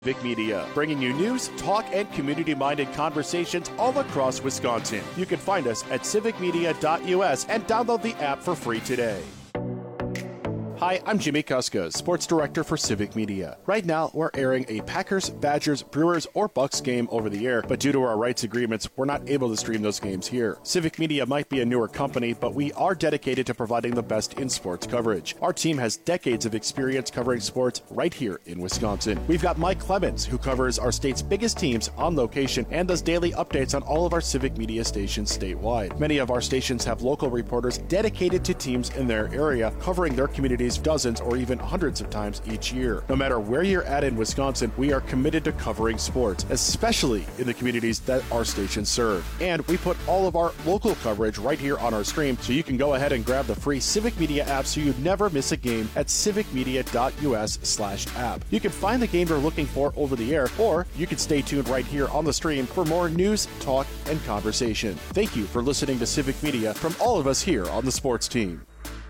Civic Media, bringing you news, talk, and community-minded conversations all across Wisconsin. You can find us at civicmedia.us and download the app for free today. Hi, I'm Jimmy Kuska, Sports Director for Civic Media. Right now, we're airing a Packers, Badgers, Brewers, or Bucks game over the air, but due to our rights agreements, we're not able to stream those games here. Civic Media might be a newer company, but we are dedicated to providing the best in sports coverage. Our team has decades of experience covering sports right here in Wisconsin. We've got Mike Clemens, who covers our state's biggest teams on location and does daily updates on all of our Civic Media stations statewide. Many of our stations have local reporters dedicated to teams in their area, covering their communities dozens or even hundreds of times each year. No matter where you're at in Wisconsin, we are committed to covering sports, especially in the communities that our stations serve. And we put all of our local coverage right here on our stream, so you can go ahead and grab the free Civic Media app so you never miss a game at civicmedia.us/app. You can find the game you're looking for over the air, or you can stay tuned right here on the stream for more news, talk, and conversation. Thank you for listening to Civic Media from all of us here on the sports team.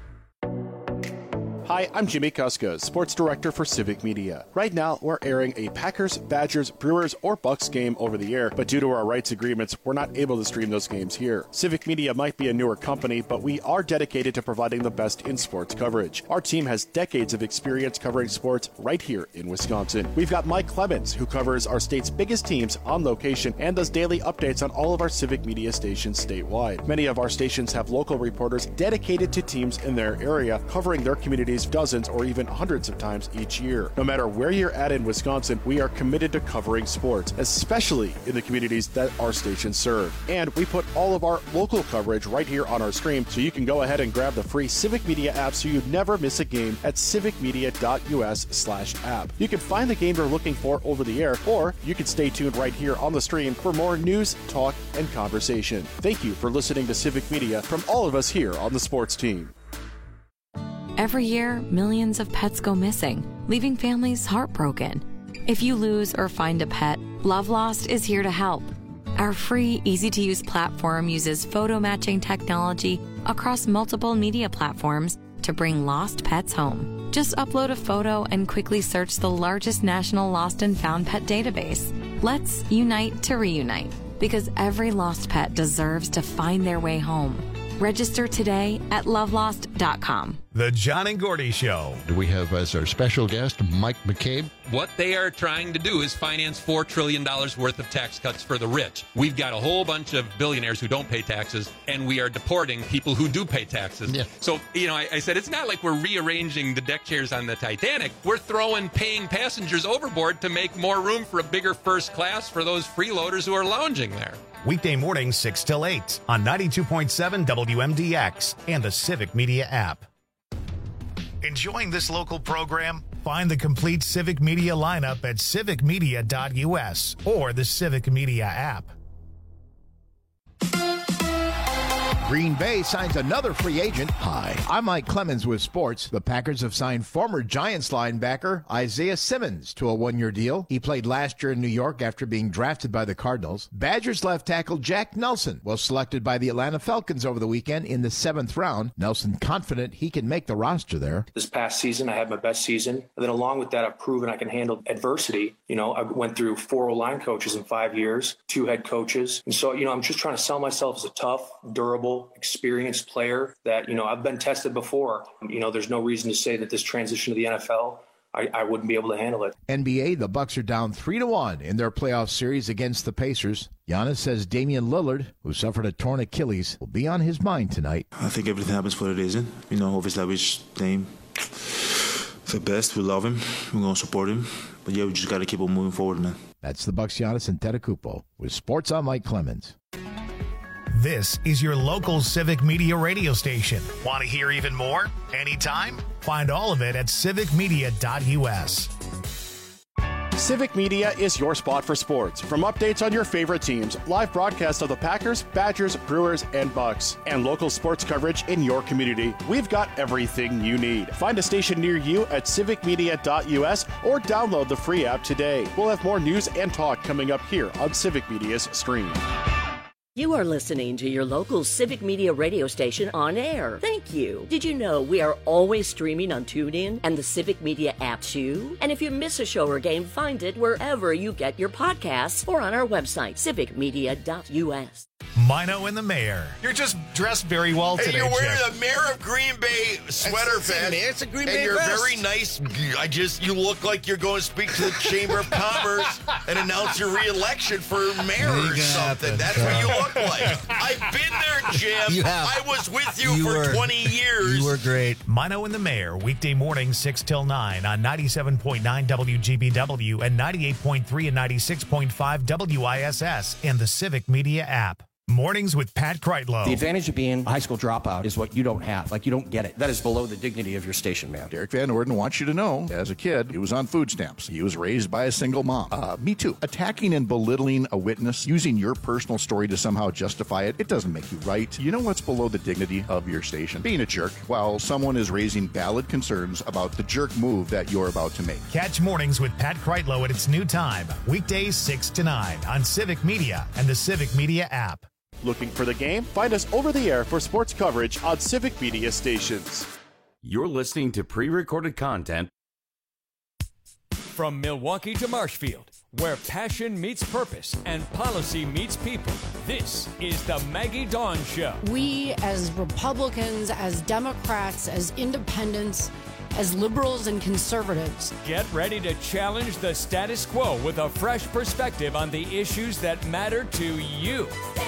Hi, I'm Jimmy Kuska, Sports Director for Civic Media. Right now, we're airing a Packers, Badgers, Brewers, or Bucks game over the air, but due to our rights agreements, we're not able to stream those games here. Civic Media might be a newer company, but we are dedicated to providing the best in sports coverage. Our team has decades of experience covering sports right here in Wisconsin. We've got Mike Clemens, who covers our state's biggest teams on location and does daily updates on all of our Civic Media stations statewide. Many of our stations have local reporters dedicated to teams in their area, covering their communities dozens or even hundreds of times each year. No matter where you're at in Wisconsin, we are committed to covering sports, especially in the communities that our stations serve. And we put all of our local coverage right here on our stream, so you can go ahead and grab the free Civic Media app so you never miss a game at civicmedia.us/app. You can find the game you're looking for over the air, or you can stay tuned right here on the stream for more news, talk, and conversation. Thank you for listening to Civic Media from all of us here on the sports team. Every year, millions of pets go missing, leaving families heartbroken. If you lose or find a pet, Love Lost is here to help. Our free, easy-to-use platform uses photo matching technology across multiple media platforms to bring lost pets home. Just upload a photo and quickly search the largest national lost and found pet database. Let's unite to reunite, because every lost pet deserves to find their way home. Register today at lovelost.com. The John and Gordy Show. We have as our special guest Mike McCabe. What they are trying to do is finance $4 trillion worth of tax cuts for the rich. We've got a whole bunch of billionaires who don't pay taxes, and we are deporting people who do pay taxes. Yeah. So, I said it's not like we're rearranging the deck chairs on the Titanic. We're throwing paying passengers overboard to make more room for a bigger first class for those freeloaders who are lounging there. Weekday mornings 6 till 8 on 92.7 WMDX and the Civic Media app. Enjoying this local program? Find the complete Civic Media lineup at civicmedia.us or the Civic Media app. Green Bay signs another free agent. Hi, I'm Mike Clemens with sports. The Packers have signed former Giants linebacker Isaiah Simmons to a one-year deal. He played last year in New York after being drafted by the Cardinals. Badgers left tackle Jack Nelson was selected by the Atlanta Falcons over the weekend in the 7th round. Nelson confident he can make the roster there. This past season, I had my best season. And then along with that, I've proven I can handle adversity. I went through 4 O-line coaches in 5 years, 2 head coaches. And so, I'm just trying to sell myself as a tough, durable, experienced player that, I've been tested before. There's no reason to say that this transition to the NFL, I wouldn't be able to handle it. NBA, the Bucks are down 3-1 in their playoff series against the Pacers. Giannis says Damian Lillard, who suffered a torn Achilles, will be on his mind tonight. I think everything happens for a reason. Obviously I wish Dame the best. We love him. We're going to support him. But yeah, we just got to keep on moving forward, man. That's the Bucks, Giannis Antetokounmpo. With Sports, I'm Mike Clemens. This is your local Civic Media radio station. Want to hear even more? Anytime? Find all of it at civicmedia.us. Civic Media is your spot for sports. From updates on your favorite teams, live broadcasts of the Packers, Badgers, Brewers, and Bucks, and local sports coverage in your community, we've got everything you need. Find a station near you at civicmedia.us or download the free app today. We'll have more news and talk coming up here on Civic Media's stream. You are listening to your local Civic Media radio station on air. Thank you. Did you know we are always streaming on TuneIn and the Civic Media app too? And if you miss a show or game, find it wherever you get your podcasts or on our website, civicmedia.us. Mino and the Mayor. You're just dressed very well today, you're wearing Chip. a Mayor of Green Bay sweater vest. It's a Green Bay and you're vest. very nice. You look like you're going to speak to the Chamber of Commerce and announce your re-election for mayor or something. That's what you look like. I've been there, Jim. You have. I was with you for 20 years. You were great. Mino and the Mayor, weekday mornings 6 till 9 on 97.9 WGBW and 98.3 and 96.5 WISS and the Civic Media app. Mornings with Pat Kreitlow. The advantage of being a high school dropout is what you don't have. Like, you don't get it. That is below the dignity of your station, man. Derek Van Orden wants you to know, as a kid, he was on food stamps. He was raised by a single mom. Me too. Attacking and belittling a witness, using your personal story to somehow justify it, it doesn't make you right. You know what's below the dignity of your station? Being a jerk while someone is raising valid concerns about the jerk move that you're about to make. Catch Mornings with Pat Kreitlow at its new time, weekdays 6 to 9 on Civic Media and the Civic Media app. Looking for the game? Find us over the air for sports coverage on Civic Media stations. You're listening to pre-recorded content. From Milwaukee to Marshfield, where passion meets purpose and policy meets people, this is the Maggie Dawn Show. We, as Republicans, as Democrats, as independents, as liberals and conservatives, get ready to challenge the status quo with a fresh perspective on the issues that matter to you.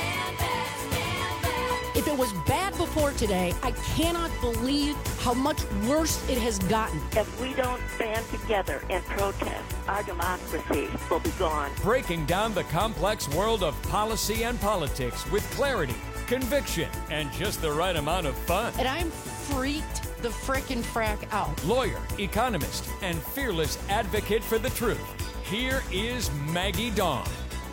If it was bad before today, I cannot believe how much worse it has gotten. If we don't band together and protest, our democracy will be gone. Breaking down the complex world of policy and politics with clarity, conviction, and just the right amount of fun. And I'm freaked the frickin' frack out. Lawyer, economist, and fearless advocate for the truth. Here is Maggie Dawn.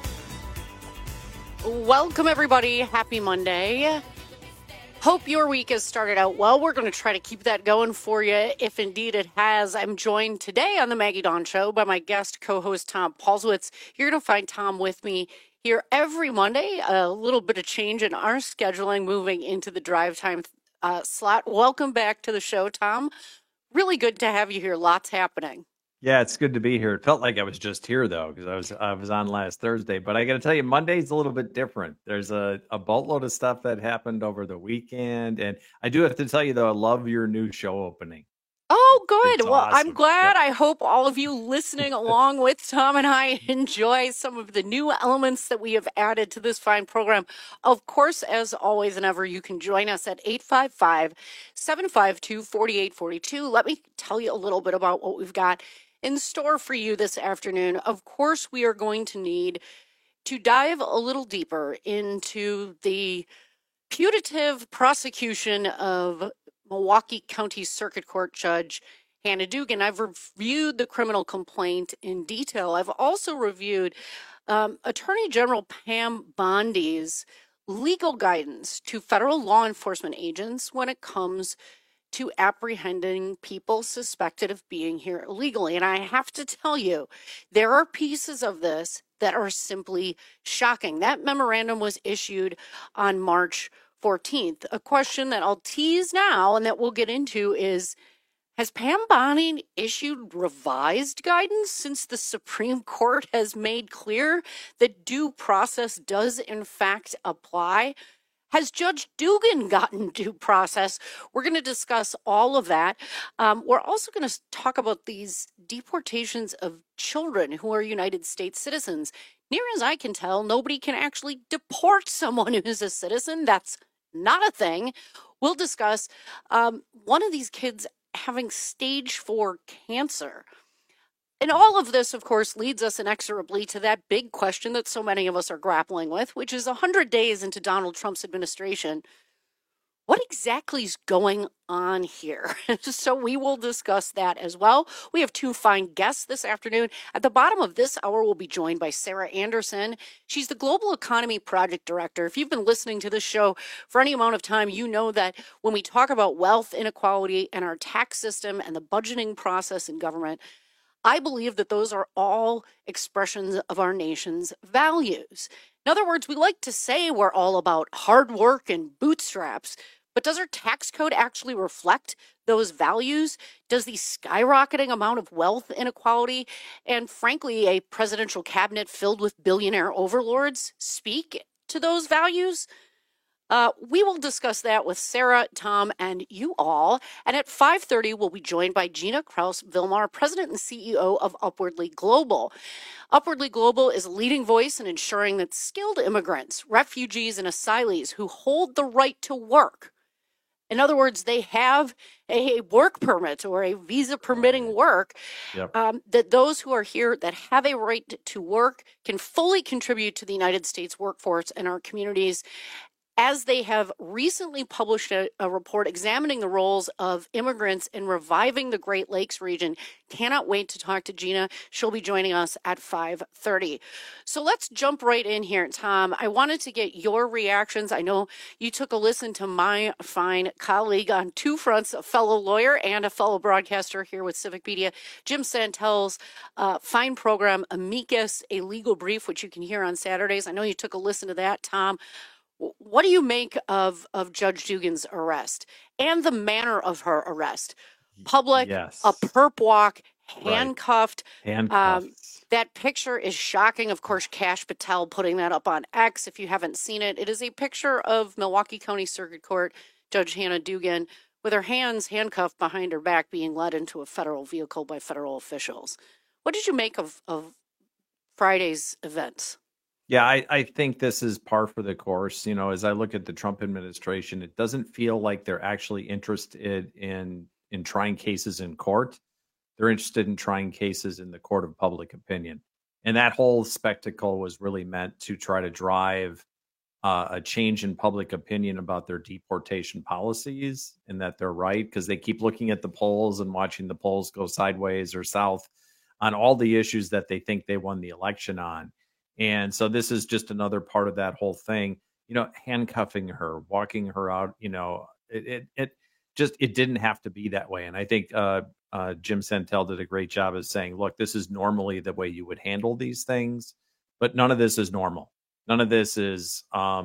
Welcome, everybody. Happy Monday. Hope your week has started out well. We're going to try to keep that going for you, if indeed it has. I'm joined today on the Maggie Dawn Show by my guest co-host, Tom Paulswitz. You're going to find Tom with me here every Monday. A little bit of change in our scheduling, moving into the drive time slot. Welcome back to the show, Tom. Really good to have you here. Lots happening. Yeah, it's good to be here. It felt like I was just here though, because I was on last Thursday. But I got to tell you, Monday's a little bit different. There's a boatload of stuff that happened over the weekend, and I do have to tell you though, I love your new show opening. Oh, good. Well, awesome. I'm glad. Yeah. I hope all of you listening along with Tom and I enjoy some of the new elements that we have added to this fine program. Of course, as always and ever, you can join us at 855-752-4842. Let me tell you a little bit about what we've got in store for you this afternoon. Of course, we are going to need to dive a little deeper into the putative prosecution of Milwaukee County Circuit Court Judge Hannah Dugan. I've reviewed the criminal complaint in detail. I've also reviewed Attorney General Pam Bondi's legal guidance to federal law enforcement agents when it comes to apprehending people suspected of being here illegally. And I have to tell you, there are pieces of this that are simply shocking. That memorandum was issued on March 14th. A question that I'll tease now and that we'll get into is, has Pam Bondi issued revised guidance since the Supreme Court has made clear that due process does in fact apply? Has Judge Dugan gotten due process? We're going to discuss all of that. We're also going to talk about these deportations of children who are United States citizens. Near as I can tell, nobody can actually deport someone who is a citizen. That's not a thing. We'll discuss one of these kids having stage 4 cancer. And all of this, of course, leads us inexorably to that big question that so many of us are grappling with, which is 100 days into Donald Trump's administration. What exactly is going on here? So we will discuss that as well. We have two fine guests this afternoon. At the bottom of this hour, we'll be joined by Sarah Anderson. She's the Global Economy Project Director. If you've been listening to this show for any amount of time, you know that when we talk about wealth inequality and our tax system and the budgeting process in government, I believe that those are all expressions of our nation's values. In other words, we like to say we're all about hard work and bootstraps, but does our tax code actually reflect those values? Does the skyrocketing amount of wealth inequality and, frankly, a presidential cabinet filled with billionaire overlords speak to those values? We will discuss that with Sarah, Tom, and you all. And at 5:30, we'll be joined by Gina Kraus-Vilmar, President and CEO of Upwardly Global. Upwardly Global is a leading voice in ensuring that skilled immigrants, refugees, and asylees who hold the right to work, in other words, they have a work permit or a visa permitting work, that those who are here that have a right to work can fully contribute to the United States workforce and our communities, as they have recently published a report examining the roles of immigrants in reviving the Great Lakes region. Cannot wait to talk to Gina. She'll be joining us at 5:30. So let's jump right in here. Tom, I wanted to get your reactions. I know you took a listen to my fine colleague on two fronts, a fellow lawyer and a fellow broadcaster here with Civic Media, Jim Santel's fine program, Amicus, a legal brief, which you can hear on Saturdays. I know you took a listen to that, Tom. What do you make of Judge Dugan's arrest and the manner of her arrest? Public, a perp walk, handcuffed. That picture is shocking. Of course, Kash Patel putting that up on X. If you haven't seen it, it is a picture of Milwaukee County Circuit Court Judge Hannah Dugan with her hands handcuffed behind her back being led into a federal vehicle by federal officials. What did you make of Friday's events? Yeah, I think this is par for the course. You know, as I look at the Trump administration, it doesn't feel like they're actually interested in trying cases in court. They're interested in trying cases in the court of public opinion. And that whole spectacle was really meant to try to drive a change in public opinion about their deportation policies and that they're right, because they keep looking at the polls and watching the polls go sideways or south on all the issues that they think they won the election on. And so this is just another part of that whole thing, you know, handcuffing her, walking her out, you know, it didn't have to be that way. And I think Jim Santel did a great job of saying, look, this is normally the way you would handle these things, but none of this is normal. None of this is,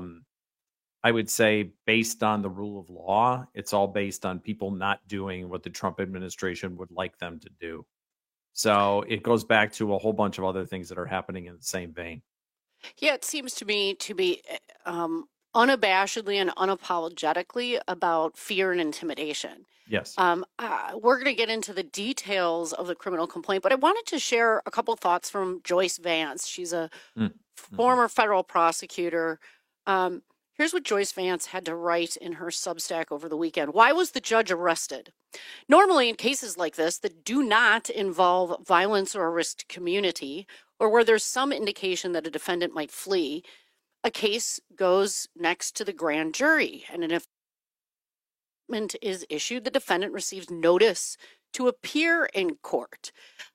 I would say, based on the rule of law. It's all based on people not doing what the Trump administration would like them to do. So it goes back to a whole bunch of other things that are happening in the same vein. Yeah, it seems to me to be unabashedly and unapologetically about fear and intimidation. Yes. We're going to get into the details of the criminal complaint, but I wanted to share a couple thoughts from Joyce Vance. She's a former federal prosecutor. Here's what Joyce Vance had to write in her Substack over the weekend. Why was the judge arrested? Normally, in cases like this that do not involve violence or a risked community, or where there's some indication that a defendant might flee, a case goes next to the grand jury. And if indictment is issued, the defendant receives notice to appear in court.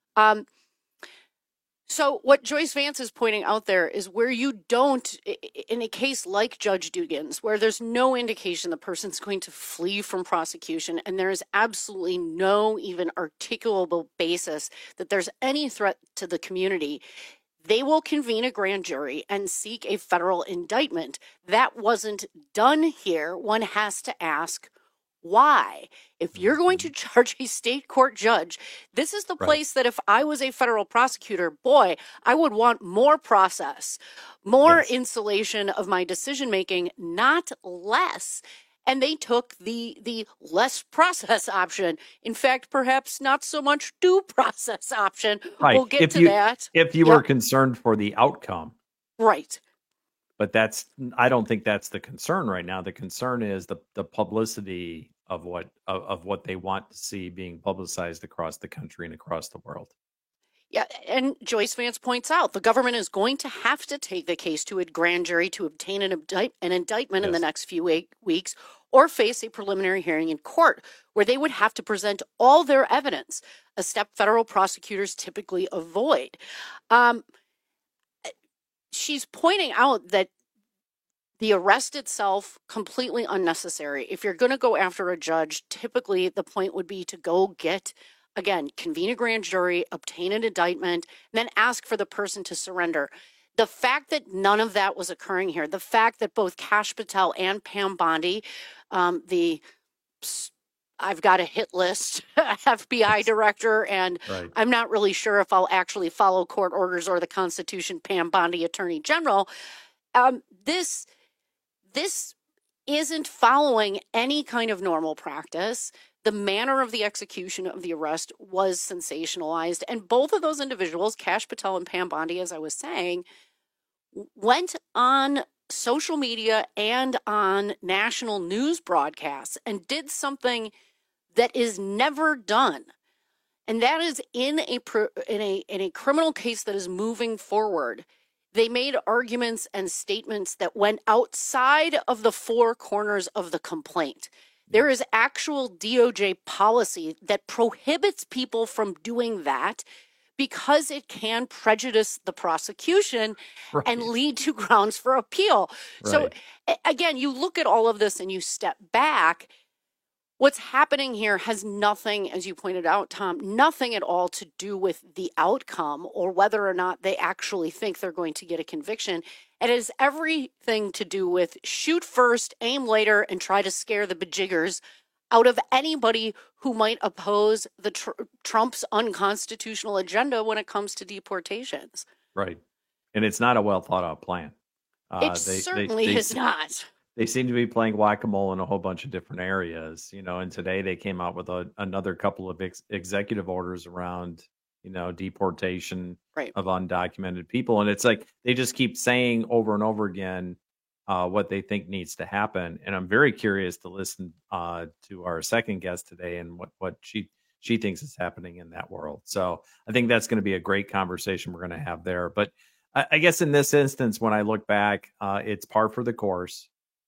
So what Joyce Vance is pointing out there is where you don't, in a case like Judge Dugan's, where there's no indication the person's going to flee from prosecution, and there is absolutely no even articulable basis that there's any threat to the community, they will convene a grand jury and seek a federal indictment. That wasn't done here. One has to ask, why? If you're going to charge a state court judge, this is the place that if I was a federal prosecutor, boy, I would want more process, more insulation of my decision making, not less. And they took the less process option. In fact, perhaps not so much due process option. Right. We'll get to that. If you were concerned for the outcome. Right. But I don't think that's the concern right now. The concern is the publicity of what they want to see being publicized across the country and across the world. Yeah, and Joyce Vance points out the government is going to have to take the case to a grand jury to obtain an indictment in the next few weeks, or face a preliminary hearing in court where they would have to present all their evidence, a step federal prosecutors typically avoid. She's pointing out that the arrest itself, completely unnecessary. If you're going to go after a judge, typically the point would be to go get again, convene a grand jury, obtain an indictment, and then ask for the person to surrender. The fact that none of that was occurring here, the fact that both Kash Patel and Pam Bondi, I've got a hit list, FBI director, and right. I'm not really sure if I'll actually follow court orders or the Constitution, Pam Bondi, Attorney General. This isn't following any kind of normal practice. The manner of the execution of the arrest was sensationalized. And both of those individuals, Kash Patel and Pam Bondi, as I was saying, went on social media and on national news broadcasts and did something that is never done. And that is in a criminal case that is moving forward. They made arguments and statements that went outside of the four corners of the complaint. There is actual DOJ policy that prohibits people from doing that because it can prejudice the prosecution right. and lead to grounds for appeal. Right. So again, you look at all of this and you step back. What's happening here has nothing, as you pointed out, Tom, nothing at all to do with the outcome or whether or not they actually think they're going to get a conviction. It has everything to do with shoot first, aim later, and try to scare the bejiggers out of anybody who might oppose the Trump's unconstitutional agenda when it comes to deportations. Right. And it's not a well thought out plan. It certainly is not. They seem to be playing whack-a-mole in a whole bunch of different areas, and today they came out with another couple of executive orders around, deportation right. of undocumented people. And it's like they just keep saying over and over again what they think needs to happen. And I'm very curious to listen to our second guest today and what she thinks is happening in that world. So I think that's going to be a great conversation we're going to have there. But I guess in this instance, when I look back, it's par for the course.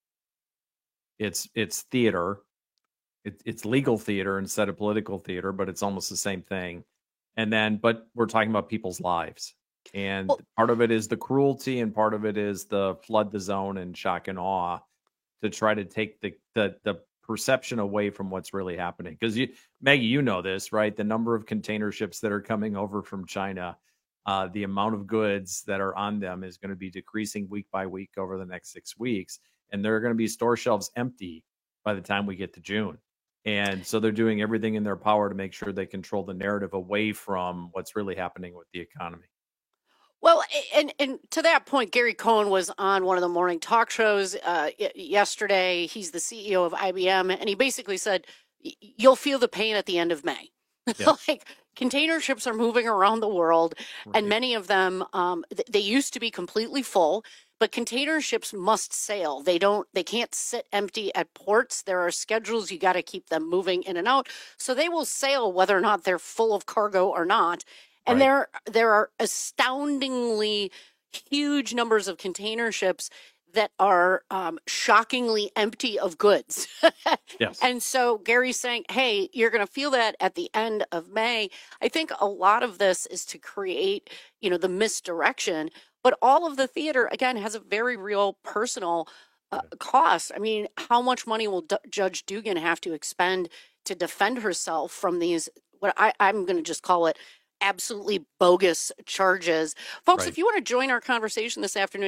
It's theater. It's legal theater instead of political theater, but it's almost the same thing. But we're talking about people's lives. And part of it is the cruelty and part of it is the flood the zone and shock and awe to try to take the perception away from what's really happening. Because Maggie, you know this, right? The number of container ships that are coming over from China, the amount of goods that are on them is going to be decreasing week by week over the next 6 weeks. And there are going to be store shelves empty by the time we get to June. And so they're doing everything in their power to make sure they control the narrative away from what's really happening with the economy. Well, and to that point, Gary Cohn was on one of the morning talk shows yesterday. He's the CEO of IBM, and he basically said, you'll feel the pain at the end of May. Yeah. Like, container ships are moving around the world, right. and many of them, they used to be completely full. But container ships must sail. They can't sit empty at ports. There are schedules. You got to keep them moving in and out. So they will sail whether or not they're full of cargo or not. And right. there are astoundingly huge numbers of container ships that are shockingly empty of goods. Yes. And so Gary's saying, hey, you're going to feel that at the end of May. I think a lot of this is to create, the misdirection. But all of the theater, again, has a very real personal cost. I mean, how much money will Judge Dugan have to expend to defend herself from these, what I'm going to just call it, absolutely bogus charges? Folks, right. If you want to join our conversation this afternoon,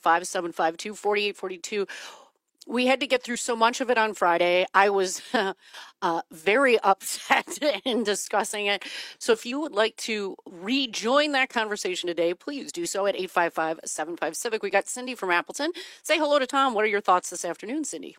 855-752-4842. We had to get through so much of it on Friday. I was very upset in discussing it. So if you would like to rejoin that conversation today, please do so at 855-75-CIVIC. We got Cindy from Appleton. Say hello to Tom. What are your thoughts this afternoon, Cindy?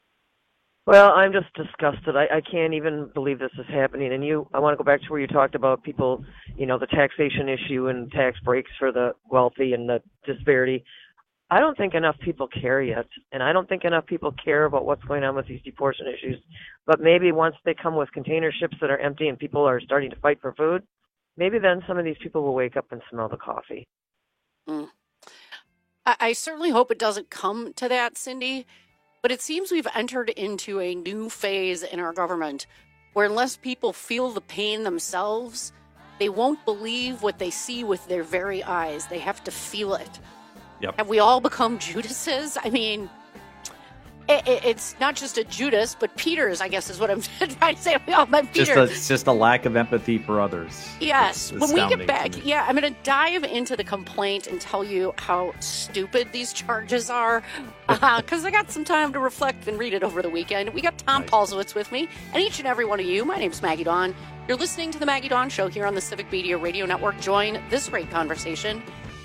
Well, I'm just disgusted. I can't even believe this is happening. And I want to go back to where you talked about people, the taxation issue and tax breaks for the wealthy and the disparity. I don't think enough people care yet, and I don't think enough people care about what's going on with these deportation issues. But maybe once they come with container ships that are empty and people are starting to fight for food, maybe then some of these people will wake up and smell the coffee. I certainly hope it doesn't come to that, Cindy, but it seems we've entered into a new phase in our government where unless people feel the pain themselves, they won't believe what they see with their very eyes. They have to feel it. Yep. Have we all become Judases? I mean, It's not just a Judas, but Peter's, I guess is what I'm trying to say. We all met Peter. It's just a lack of empathy for others. Yes. It's when we get astounding back, to me. I'm going to dive into the complaint and tell you how stupid these charges are, because I got some time to reflect and read it over the weekend. We got Tom Paulsowitz with me, and each and every one of you. My name's Maggie Dawn. You're listening to the Maggie Dawn Show here on the Civic Media Radio Network. Join this great conversation,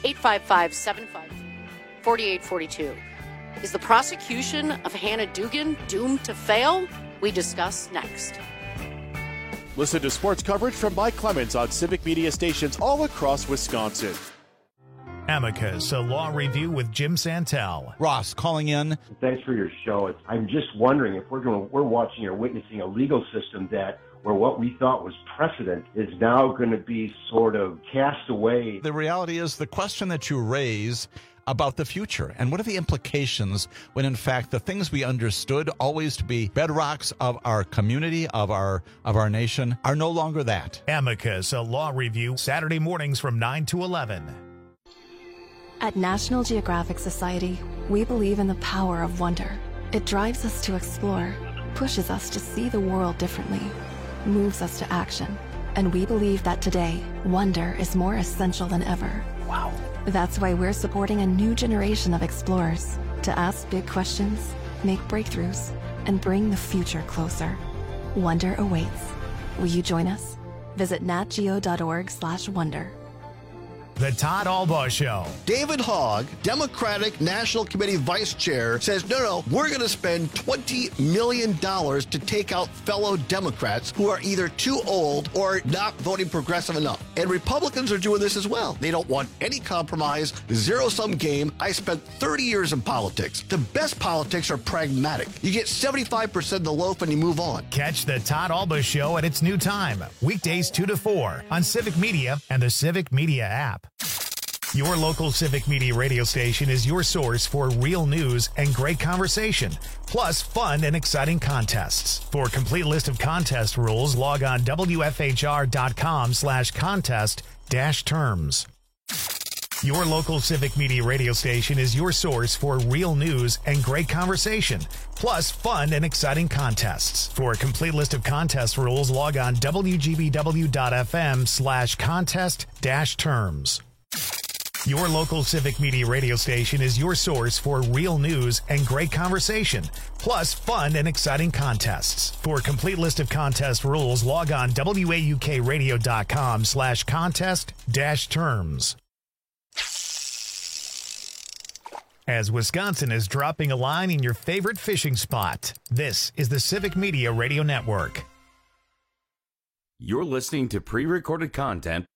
855-752-4842. Is the prosecution of Hannah Dugan doomed to fail? We discuss next. Listen to sports coverage from Mike Clemens on Civic Media stations all across Wisconsin. Amicus, a law review with Jim Santel. Ross calling in. Thanks for your show. I'm just wondering if we're watching or witnessing a legal system where what we thought was precedent is now going to be sort of cast away. The reality is the question that you raise about the future and what are the implications when in fact the things we understood always to be bedrocks of our community, of our nation, are no longer that. Amicus, a law review, Saturday mornings from 9 to 11. At National Geographic Society, we believe in the power of wonder. It drives us to explore, pushes us to see the world differently, moves us to action. And we believe that today, wonder is more essential than ever. Wow. That's why we're supporting a new generation of explorers to ask big questions, make breakthroughs, and bring the future closer. Wonder awaits. Will you join us? Visit natgeo.org/wonder. The Todd Albaugh Show. David Hogg, Democratic National Committee Vice Chair, says, no, we're going to spend $20 million to take out fellow Democrats who are either too old or not voting progressive enough. And Republicans are doing this as well. They don't want any compromise, zero-sum game. I spent 30 years in politics. The best politics are pragmatic. You get 75% of the loaf and you move on. Catch the Todd Albaugh Show at its new time, weekdays 2 to 4 on Civic Media and the Civic Media app. Your local Civic Media radio station is your source for real news and great conversation, plus fun and exciting contests. For a complete list of contest rules, log on WFHR.com/contest-terms. Your local Civic Media radio station is your source for real news and great conversation, plus fun and exciting contests. For a complete list of contest rules, log on WGBW.FM/contest-terms. Your local Civic Media radio station is your source for real news and great conversation, plus fun and exciting contests. For a complete list of contest rules, log on WAUKradio.com/contest-terms. As Wisconsin is dropping a line in your favorite fishing spot, this is the Civic Media Radio Network. You're listening to pre-recorded content.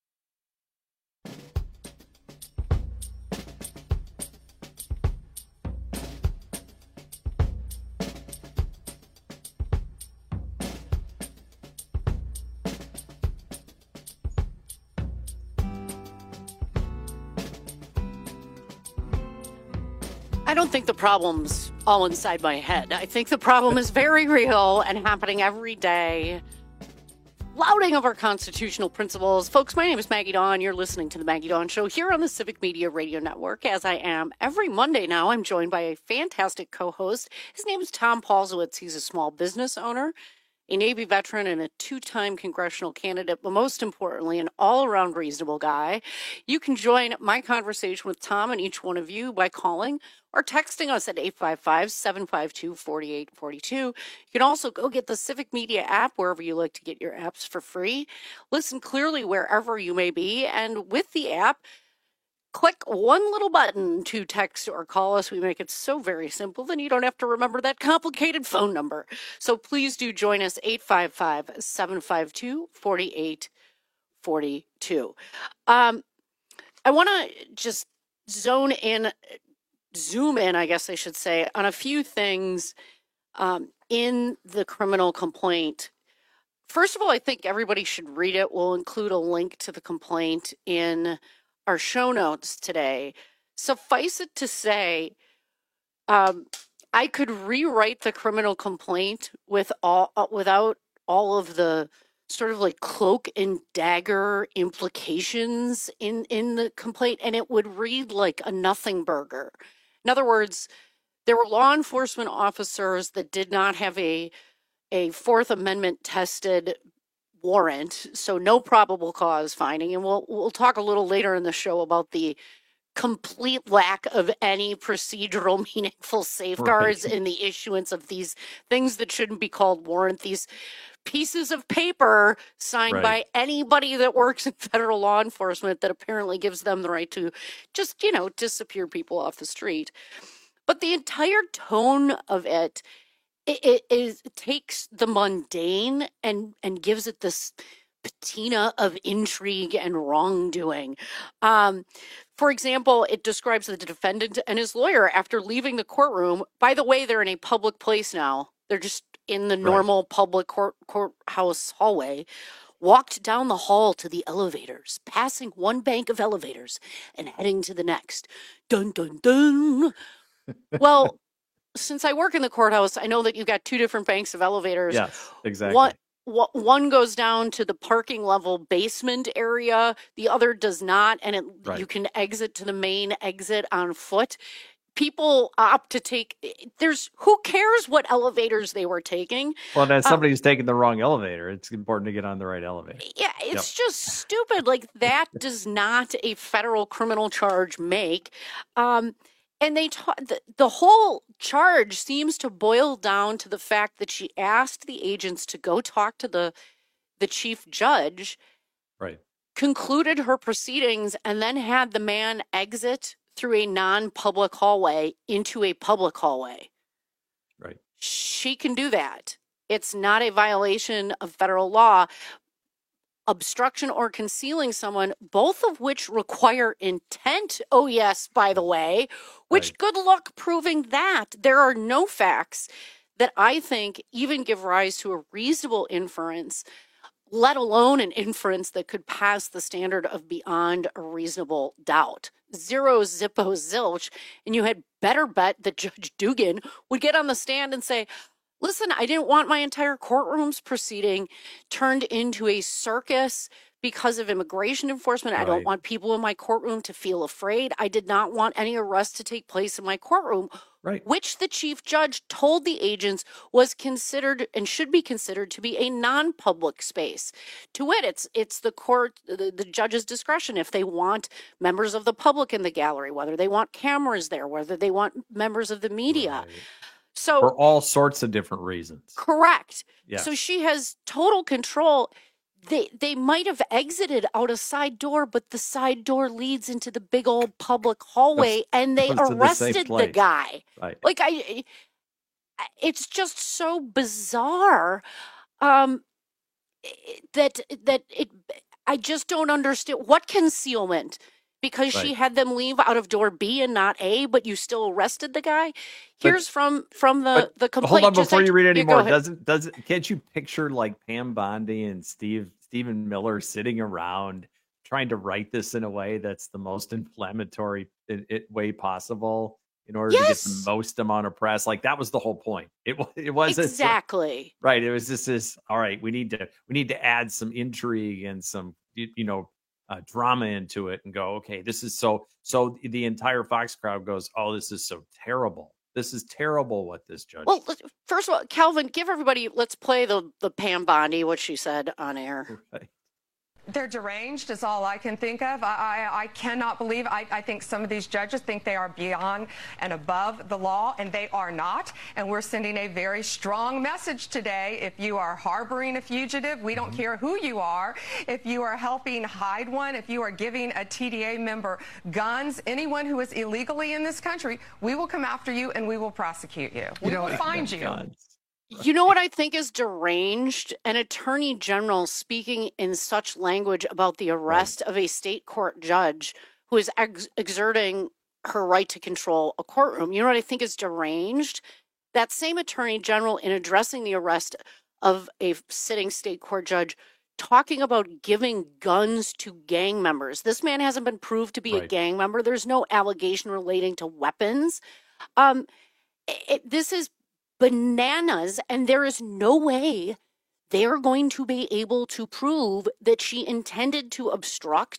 I don't think the problem's all inside my head. I think the problem is very real and happening every day. Flouting of our constitutional principles. Folks, my name is Maggie Dawn. You're listening to the Maggie Dawn Show here on the Civic Media Radio Network. As I am every Monday now, I'm joined by a fantastic co-host. His name is Tom Paulsowitz. He's a small business owner, a Navy veteran, and a two-time congressional candidate, but most importantly, an all-around reasonable guy. You can join my conversation with Tom and each one of you by calling or texting us at 855-752-4842. You can also go get the Civic Media app wherever you like to get your apps for free. Listen clearly wherever you may be, and with the app, click one little button to text or call us. We make it so very simple, then you don't have to remember that complicated phone number. So please do join us, 855-752-4842. I want to just zoom in, I guess I should say, on a few things in the criminal complaint. First of all, I think everybody should read it. We'll include a link to the complaint in our show notes today. Suffice it to say, I could rewrite the criminal complaint without all of the sort of like cloak and dagger implications in the complaint, and it would read like a nothing burger. In other words, There were law enforcement officers that did not have a Fourth Amendment tested warrant, so no probable cause finding. And we'll talk a little later in the show about the complete lack of any procedural meaningful safeguards in the issuance of these things that shouldn't be called warrant, these pieces of paper signed by anybody that works in federal law enforcement that apparently gives them the right to just, disappear people off the street. But the entire tone of it takes the mundane and gives it this patina of intrigue and wrongdoing. For example, it describes the defendant and his lawyer after leaving the courtroom. By the way, they're in a public place now. They're just in the normal public courthouse hallway. Walked down the hall to the elevators, passing one bank of elevators and heading to the next. Dun, dun, dun. Well, since I work in the courthouse, I know that you've got two different banks of elevators. Yes, exactly. One goes down to the parking level basement area. The other does not, and you can exit to the main exit on foot. People opt to take. Who cares what elevators they were taking? Well, then somebody's taking the wrong elevator. It's important to get on the right elevator. Yeah, it's just stupid. Like, that does not a federal criminal charge make. And the whole charge seems to boil down to the fact that she asked the agents to go talk to the chief judge, concluded her proceedings, and then had the man exit through a non-public hallway into a public hallway. Right. She can do that. It's not a violation of federal law. Obstruction or concealing someone, both of which require intent. Oh, yes, by the way, which good luck proving that. There are no facts that I think even give rise to a reasonable inference, let alone an inference that could pass the standard of beyond a reasonable doubt. Zero zippo zilch. And you had better bet that Judge Dugan would get on the stand and say, listen, I didn't want my entire courtroom's proceeding turned into a circus because of immigration enforcement. I don't want people in my courtroom to feel afraid. I did not want any arrests to take place in my courtroom, which the chief judge told the agents was considered and should be considered to be a non-public space. To wit, it's the court, the judge's discretion if they want members of the public in the gallery, whether they want cameras there, whether they want members of the media. So, for all sorts of different reasons. Correct. Yes. So she has total control. They might have exited out a side door, but the side door leads into the big old public hallway, and they arrested the guy. Right. Like, it's just so bizarre that I just don't understand what concealment. Because she had them leave out of door B and not A, but you still arrested the guy. Here's from the complaint. Hold on, before you read any more, can't you picture like Pam Bondi and Stephen Miller sitting around trying to write this in a way that's the most inflammatory way possible in order to get the most amount of press? Like, that was the whole point. It wasn't exactly right. It was just this. All right, we need to add some intrigue and some drama into it and go, okay, this is so the entire Fox crowd goes, oh, this is so terrible. This is terrible what this judge. Well, first of all, Calvin, give everybody, let's play the Pam Bondi, what she said on air. Right. They're deranged is all I can think of. I cannot believe, I think some of these judges think they are beyond and above the law, and they are not. And we're sending a very strong message today. If you are harboring a fugitive, we don't care who you are. If you are helping hide one, if you are giving a TDA member guns, anyone who is illegally in this country, we will come after you and we will prosecute you. We will find you. You know what I think is deranged? An attorney general speaking in such language about the arrest of a state court judge who is exerting her right to control a courtroom. You know what I think is deranged? That same attorney general, in addressing the arrest of a sitting state court judge, talking about giving guns to gang members. This man hasn't been proved to be a gang member. There's no allegation relating to weapons. This is bananas, and there is no way they're going to be able to prove that she intended to obstruct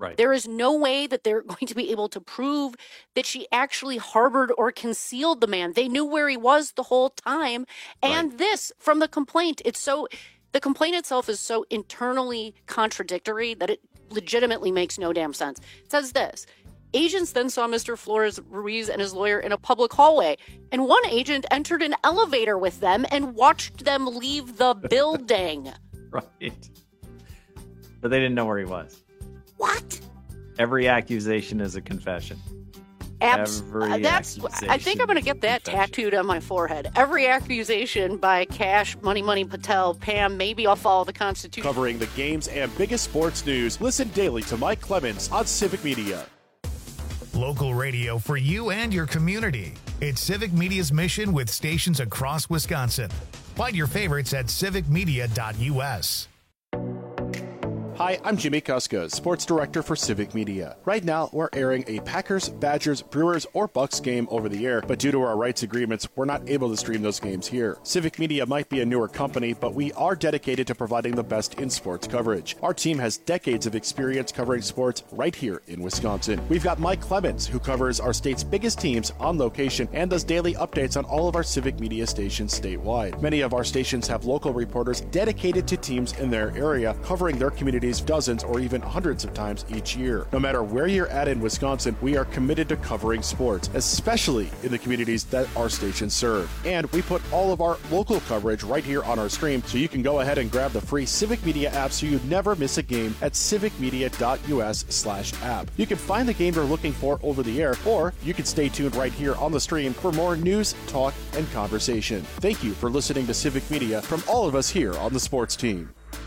Right. There is no way that they're going to be able to prove that she actually harbored or concealed the man. They knew where he was the whole time. And this, from the complaint, the complaint itself is so internally contradictory that it legitimately makes no damn sense. It says this. Agents then saw Mr. Flores Ruiz and his lawyer in a public hallway, and one agent entered an elevator with them and watched them leave the building. Right. But they didn't know where he was. What? Every accusation is a confession. I think I'm going to get that tattooed on my forehead. Every accusation by Cash, Money Patel, Pam, maybe I'll follow the Constitution. Covering the games and biggest sports news, listen daily to Mike Clemens on Civic Media. Local radio for you and your community. It's Civic Media's mission with stations across Wisconsin. Find your favorites at civicmedia.us. Hi, I'm Jimmy Kuska, Sports Director for Civic Media. Right now, we're airing a Packers, Badgers, Brewers, or Bucks game over the air, but due to our rights agreements, we're not able to stream those games here. Civic Media might be a newer company, but we are dedicated to providing the best in sports coverage. Our team has decades of experience covering sports right here in Wisconsin. We've got Mike Clemens, who covers our state's biggest teams on location and does daily updates on all of our Civic Media stations statewide. Many of our stations have local reporters dedicated to teams in their area, covering their communities dozens or even hundreds of times each year. No matter where you're at in Wisconsin, we are committed to covering sports, especially in the communities that our stations serve. And we put all of our local coverage right here on our stream, so you can go ahead and grab the free Civic Media app so you never miss a game at civicmedia.us/app. You can find the game you're looking for over the air, or you can stay tuned right here on the stream for more news, talk, and conversation. Thank you for listening to Civic Media from all of us here on the sports team.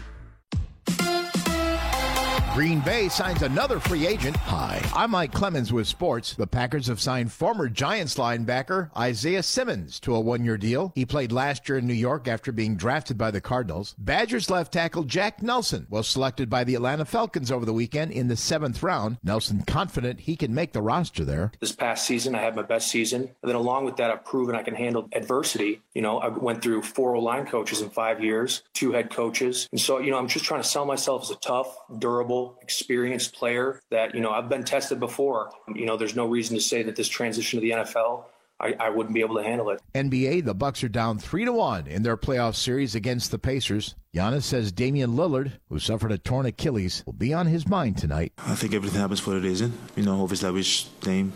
Green Bay signs another free agent. Hi, I'm Mike Clemens with sports. The Packers have signed former Giants linebacker Isaiah Simmons to a one-year deal. He played last year in New York after being drafted by the Cardinals. Badgers left tackle Jack Nelson was selected by the Atlanta Falcons over the weekend in the 7th round. Nelson confident he can make the roster there. This past season, I had my best season. And then along with that, I've proven I can handle adversity. You know, I went through 4 O-line coaches in 5 years, 2 head coaches. And so, I'm just trying to sell myself as a tough, durable, experienced player that, I've been tested before. There's no reason to say that this transition to the NFL, I wouldn't be able to handle it. NBA, the Bucks are down 3-1 in their playoff series against the Pacers. Giannis says Damian Lillard, who suffered a torn Achilles, will be on his mind tonight. I think everything happens for a reason. Obviously I wish Dame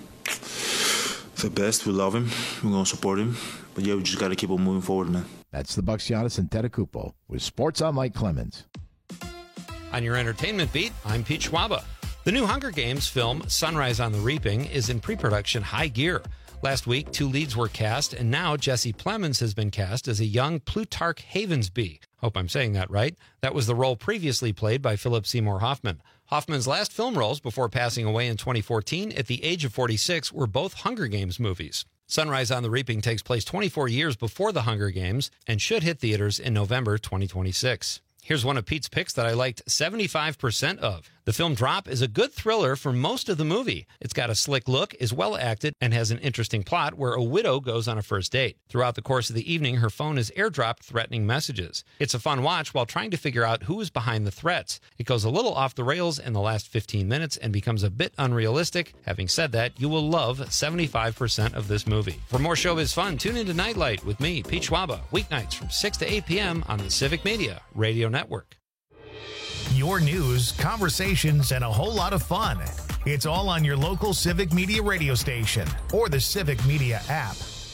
the best. We love him. We're going to support him. But yeah, we just got to keep on moving forward, man. That's the Bucks, Giannis Antetokounmpo. With sports, I'm Mike Clemens. On your entertainment beat, I'm Pete Schwaba. The new Hunger Games film, Sunrise on the Reaping, is in pre-production high gear. Last week, 2 leads were cast, and now Jesse Plemons has been cast as a young Plutarch Havensby. Hope I'm saying that right. That was the role previously played by Philip Seymour Hoffman. Hoffman's last film roles before passing away in 2014 at the age of 46 were both Hunger Games movies. Sunrise on the Reaping takes place 24 years before the Hunger Games and should hit theaters in November 2026. Here's one of Pete's picks that I liked 75% of. The film Drop is a good thriller for most of the movie. It's got a slick look, is well acted, and has an interesting plot where a widow goes on a first date. Throughout the course of the evening, her phone is airdropped threatening messages. It's a fun watch while trying to figure out who is behind the threats. It goes a little off the rails in the last 15 minutes and becomes a bit unrealistic. Having said that, you will love 75% of this movie. For more showbiz fun, tune into Nightlight with me, Pete Schwaba, weeknights from 6 to 8 p.m. on the Civic Media Radio Network. Your news, conversations, and a whole lot of fun. It's all on your local Civic Media radio station or the Civic Media app.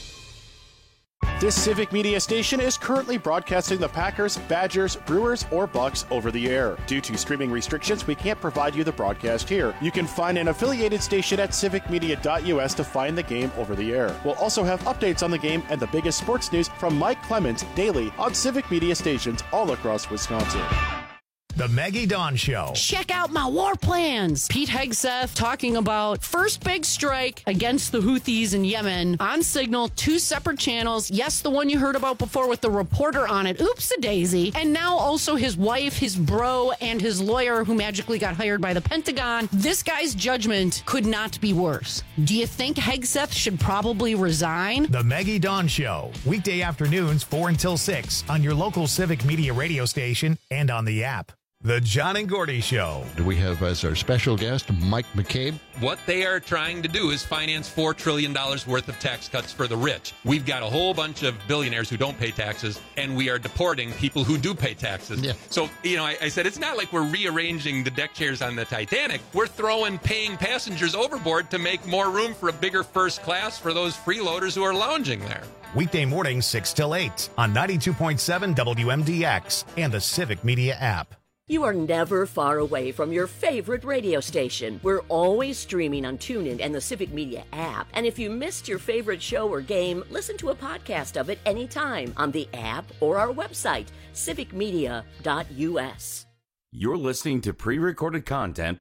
This Civic Media station is currently broadcasting the Packers, Badgers, Brewers, or Bucks over the air. Due to streaming restrictions, we can't provide you the broadcast here. You can find an affiliated station at civicmedia.us to find the game over the air. We'll also have updates on the game and the biggest sports news from Mike Clemens daily on Civic Media stations all across Wisconsin. The Maggie Dawn Show. Check out my war plans. Pete Hegseth talking about first big strike against the Houthis in Yemen on Signal, 2 separate channels. Yes, the one you heard about before with the reporter on it. Oops-a-daisy. And now also his wife, his bro, and his lawyer who magically got hired by the Pentagon. This guy's judgment could not be worse. Do you think Hegseth should probably resign? The Maggie Dawn Show. Weekday afternoons 4 until 6 on your local Civic Media radio station and on the app. The John and Gordy Show. Do we have as our special guest Mike McCabe? What they are trying to do is finance $4 trillion worth of tax cuts for the rich. We've got a whole bunch of billionaires who don't pay taxes, and we are deporting people who do pay taxes. Yeah. So, I said it's not like we're rearranging the deck chairs on the Titanic. We're throwing paying passengers overboard to make more room for a bigger first class for those freeloaders who are lounging there. Weekday mornings 6 till 8 on 92.7 WMDX and the Civic Media app. You are never far away from your favorite radio station. We're always streaming on TuneIn and the Civic Media app. And if you missed your favorite show or game, listen to a podcast of it anytime on the app or our website, civicmedia.us. You're listening to pre-recorded content.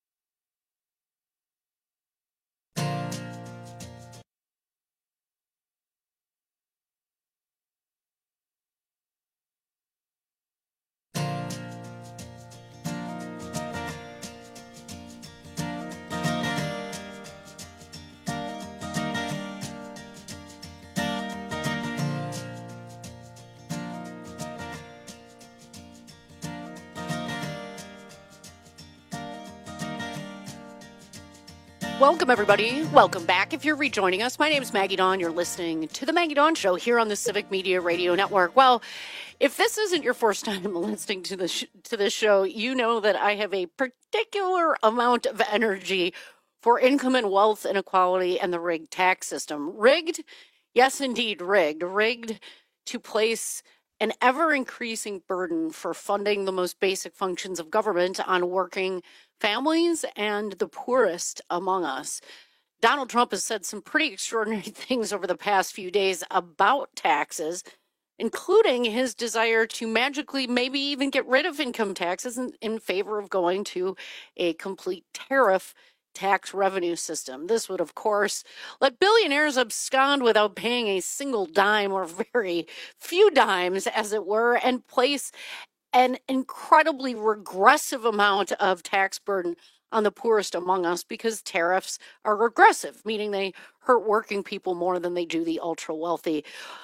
Welcome, everybody. Welcome back. If you're rejoining us, my name is Maggie Dawn. You're listening to The Maggie Dawn Show here on the Civic Media Radio Network. Well, if this isn't your first time listening to this show, you know that I have a particular amount of energy for income and wealth inequality and the rigged tax system. Rigged? Yes, indeed, rigged. Rigged to place an ever-increasing burden for funding the most basic functions of government on working families and the poorest among us. Donald Trump has said some pretty extraordinary things over the past few days about taxes, including his desire to magically maybe even get rid of income taxes in favor of going to a complete tariff tax revenue system. This would, of course, let billionaires abscond without paying a single dime or very few dimes, as it were, and place an incredibly regressive amount of tax burden on the poorest among us because tariffs are regressive, meaning they hurt working people more than they do the ultra wealthy.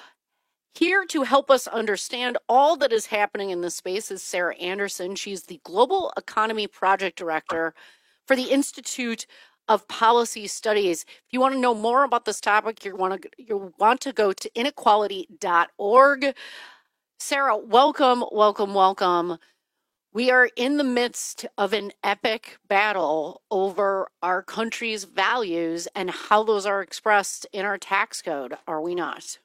Here to help us understand all that is happening in this space is Sarah Anderson. She's the Global Economy Project Director for the Institute of Policy Studies. If you want to know more about this topic, you want to go to inequality.org. Sarah, welcome, welcome, welcome. We are in the midst of an epic battle over our country's values and how those are expressed in our tax code, are we not?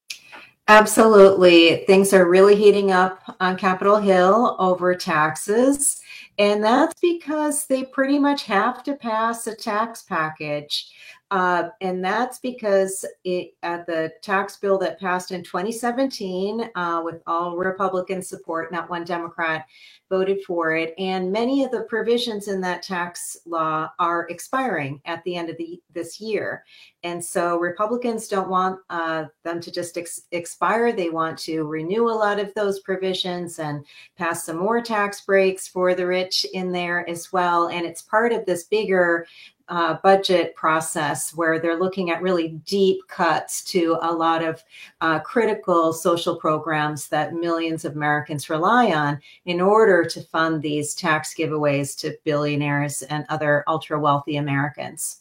Absolutely. Things are really heating up on Capitol Hill over taxes. And that's because they pretty much have to pass a tax package. And that's because the tax bill that passed in 2017 with all Republican support, not one Democrat voted for it. And many of the provisions in that tax law are expiring at the end of this year. And so Republicans don't want them to just expire. They want to renew a lot of those provisions and pass some more tax breaks for the rich in there as well. And it's part of this bigger budget process where they're looking at really deep cuts to a lot of critical social programs that millions of Americans rely on in order to fund these tax giveaways to billionaires and other ultra wealthy Americans.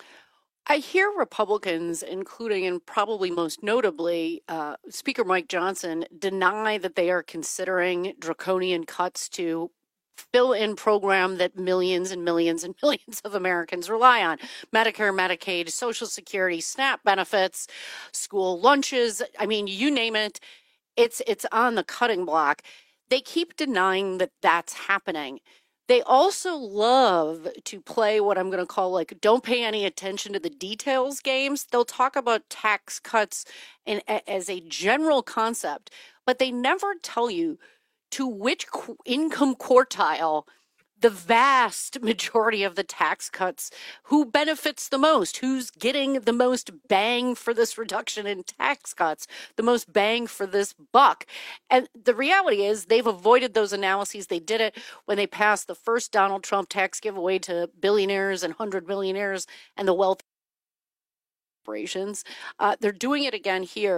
I hear Republicans, including and probably most notably Speaker Mike Johnson, deny that they are considering draconian cuts to fill-in program that millions and millions and millions of Americans rely on. Medicare, Medicaid, Social Security, SNAP benefits, school lunches. I mean, you name it, it's on the cutting block. They keep denying that that's happening. They also love to play what I'm going to call like don't pay any attention to the details games. They'll talk about tax cuts as a general concept, but they never tell you to which income quartile the vast majority of the tax cuts, who benefits the most, who's getting the most bang for this reduction in tax cuts, the most bang for this buck. And the reality is they've avoided those analyses. They did it when they passed the first Donald Trump tax giveaway to billionaires and 100 millionaires and the wealthy corporations. They're doing it again here.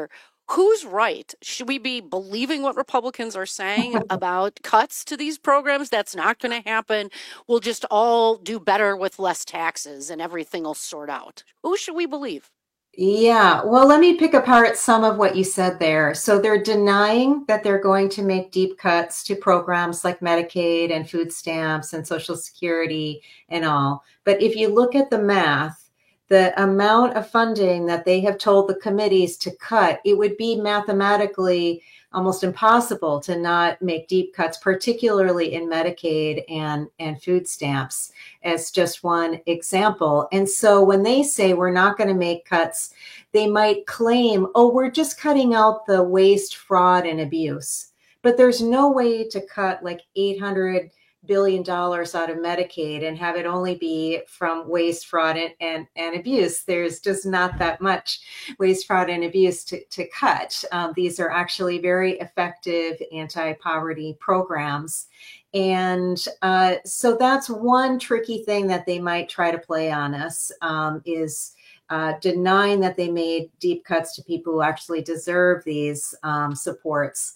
who's right? Should we be believing what Republicans are saying about cuts to these programs? That's not going to happen. We'll just all do better with less taxes and everything will sort out. Who should we believe? Yeah, well, let me pick apart some of what you said there. So they're denying that they're going to make deep cuts to programs like Medicaid and food stamps and Social Security and all. But if you look at the math, the amount of funding that they have told the committees to cut, it would be mathematically almost impossible to not make deep cuts, particularly in Medicaid and food stamps, as just one example. And so when they say we're not going to make cuts, they might claim, oh, we're just cutting out the waste, fraud, and abuse. But there's no way to cut like $800 billion out of Medicaid and have it only be from waste, fraud, and abuse. There's just not that much waste, fraud, and abuse to cut. These are actually very effective anti-poverty programs. And so that's one tricky thing that they might try to play on us, is denying that they made deep cuts to people who actually deserve these supports.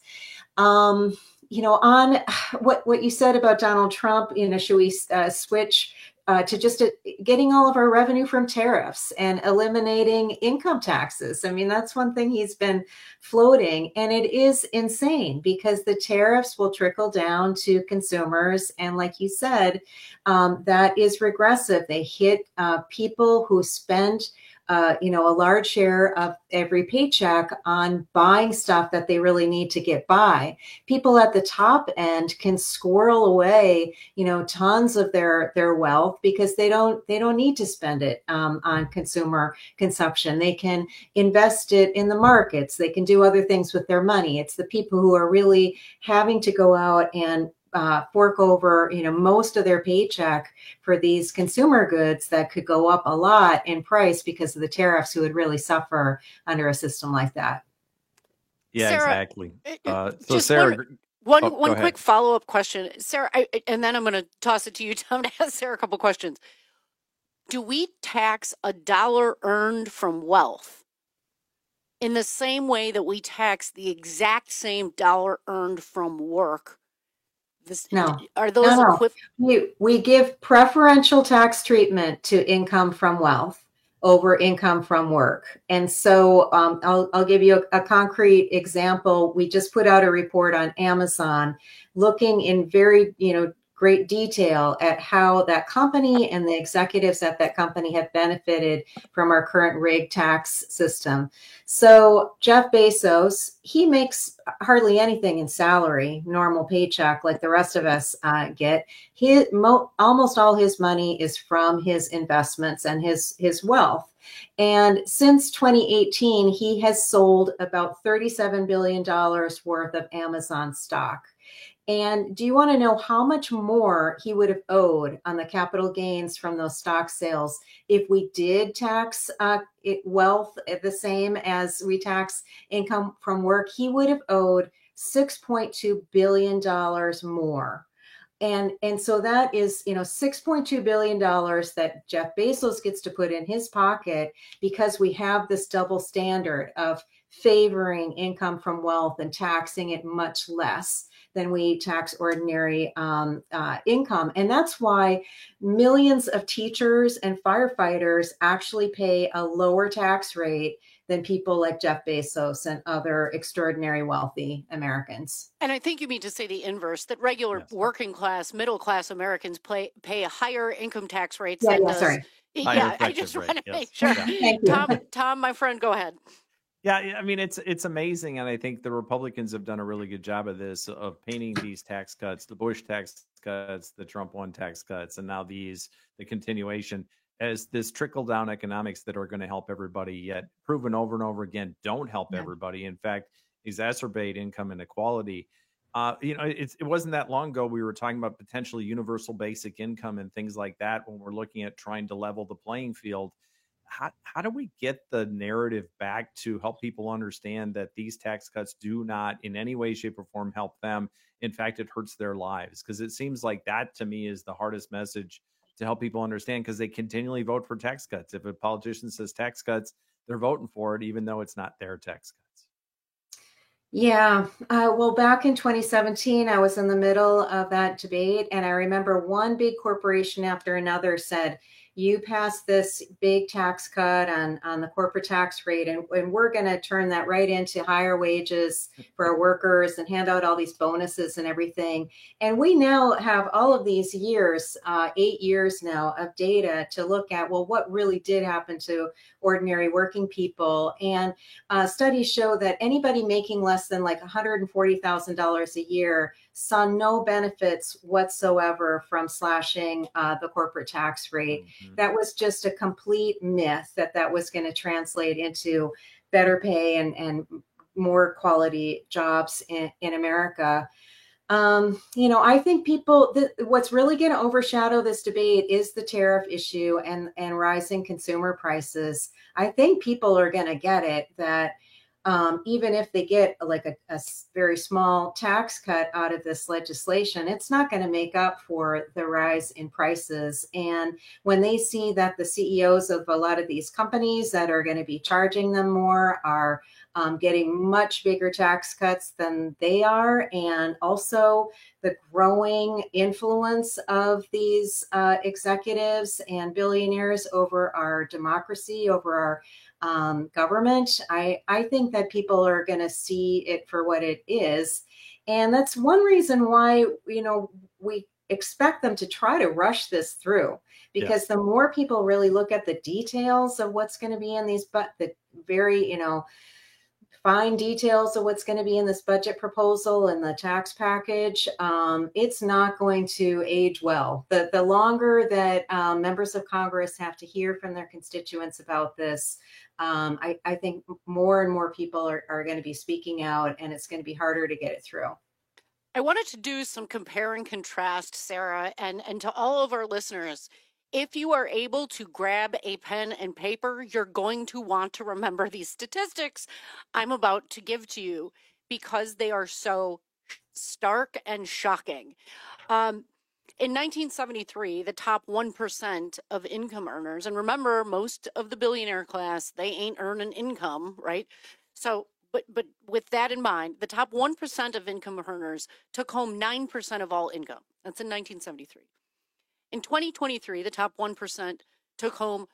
On what you said about Donald Trump, should we switch to just getting all of our revenue from tariffs and eliminating income taxes? I mean, that's one thing he's been floating, and it is insane because the tariffs will trickle down to consumers. And like you said, that is regressive. They hit people who spend a large share of every paycheck on buying stuff that they really need to get by. People at the top end can squirrel away, tons of their wealth because they don't need to spend it on consumer consumption. They can invest it in the markets. They can do other things with their money. It's the people who are really having to go out and fork over, most of their paycheck for these consumer goods that could go up a lot in price because of the tariffs, who would really suffer under a system like that. Yeah, Sarah, exactly. So just Sarah, one quick follow-up question, Sarah, and then I'm going to toss it to you, Tom, to ask Sarah a couple questions. Do we tax a dollar earned from wealth in the same way that we tax the exact same dollar earned from work? No. Are those We give preferential tax treatment to income from wealth over income from work. And so I'll give you a concrete example. We just put out a report on Amazon looking in very, great detail at how that company and the executives at that company have benefited from our current rig tax system. So Jeff Bezos, he makes hardly anything in salary, normal paycheck like the rest of us get. Almost all his money is from his investments and his wealth. And since 2018, he has sold about $37 billion worth of Amazon stock. And do you want to know how much more he would have owed on the capital gains from those stock sales if we did tax wealth the same as we tax income from work? He would have owed $6.2 billion more. And so that is, $6.2 billion that Jeff Bezos gets to put in his pocket because we have this double standard of favoring income from wealth and taxing it much less than we tax ordinary income. And that's why millions of teachers and firefighters actually pay a lower tax rate than people like Jeff Bezos and other extraordinary wealthy Americans. And I think you mean to say the inverse, that regular working class, middle class Americans pay higher income tax rates than does. Sorry. Yeah, I just want to make sure. Thank you. Tom, my friend, go ahead. Yeah, I mean, it's amazing. And I think the Republicans have done a really good job of this, of painting these tax cuts, the Bush tax cuts, the Trump 1 tax cuts, and now the continuation as this trickle down economics that are going to help everybody, yet proven over and over again, don't help everybody. In fact, exacerbate income inequality. It wasn't that long ago we were talking about potentially universal basic income and things like that when we're looking at trying to level the playing field. How do we get the narrative back to help people understand that these tax cuts do not in any way, shape, or form help them? In fact, it hurts their lives, because it seems like that to me is the hardest message to help people understand, because they continually vote for tax cuts. If a politician says tax cuts, they're voting for it, even though it's not their tax cuts. Yeah. Well, back in 2017, I was in the middle of that debate, and I remember one big corporation after another said, you passed this big tax cut on the corporate tax rate, and we're going to turn that right into higher wages for our workers and hand out all these bonuses and everything. And we now have all of these years, 8 years now, of data to look at, well, what really did happen to ordinary working people. And studies show that anybody making less than like $140,000 a year saw no benefits whatsoever from slashing the corporate tax rate. That was just a complete myth that was going to translate into better pay and more quality jobs in America. I think what's really going to overshadow this debate is the tariff issue and rising consumer prices. I think people are going to get it that even if they get like a very small tax cut out of this legislation, it's not going to make up for the rise in prices. And when they see that the CEOs of a lot of these companies that are going to be charging them more are getting much bigger tax cuts than they are, and also the growing influence of these executives and billionaires over our democracy, over our government, I think that people are going to see it for what it is. And that's one reason why, we expect them to try to rush this through, because the more people really look at the details of what's going to be in these, but the very, fine details of what's going to be in this budget proposal and the tax package, it's not going to age well. The longer that members of Congress have to hear from their constituents about this, I think more and more people are going to be speaking out, and it's going to be harder to get it through. I wanted to do some compare and contrast, Sarah, and to all of our listeners. If you are able to grab a pen and paper, you're going to want to remember these statistics I'm about to give to you, because they are so stark and shocking. In 1973, the top 1% of income earners, and remember, most of the billionaire class, they ain't earning income, right? So, but with that in mind, the top 1% of income earners took home 9% of all income. That's in 1973. In 2023, the top 1% took home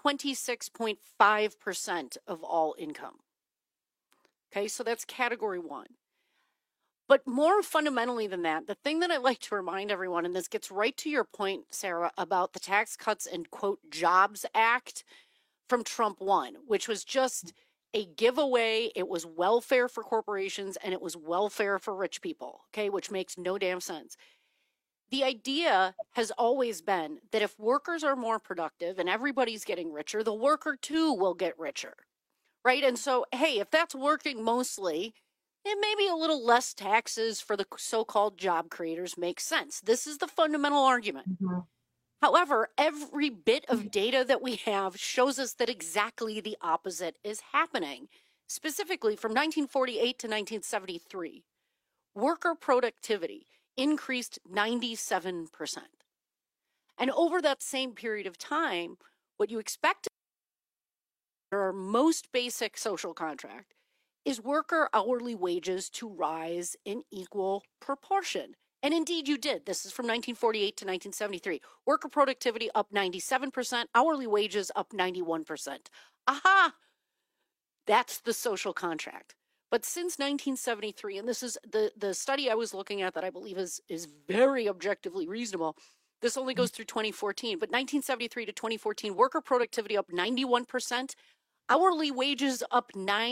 26.5% of all income. Okay, so that's category one. But more fundamentally than that, the thing that I like to remind everyone, and this gets right to your point, Sarah, about the Tax Cuts and, quote, Jobs Act from Trump 1, which was just a giveaway. It was welfare for corporations and it was welfare for rich people, okay, which makes no damn sense. The idea has always been that if workers are more productive and everybody's getting richer, the worker too will get richer, right? And so, hey, if that's working mostly, then maybe a little less taxes for the so-called job creators makes sense. This is the fundamental argument. Mm-hmm. However, every bit of data that we have shows us that exactly the opposite is happening. Specifically, from 1948 to 1973, worker productivity increased 97%. And over that same period of time, what you expect in our most basic social contract is worker hourly wages to rise in equal proportion. And indeed you did. This is from 1948 to 1973. Worker productivity up 97%, hourly wages up 91%. Aha! That's the social contract. But since 1973, and this is the study I was looking at that I believe is very objectively reasonable, this only goes through 2014, but 1973 to 2014, worker productivity up 91%, hourly wages up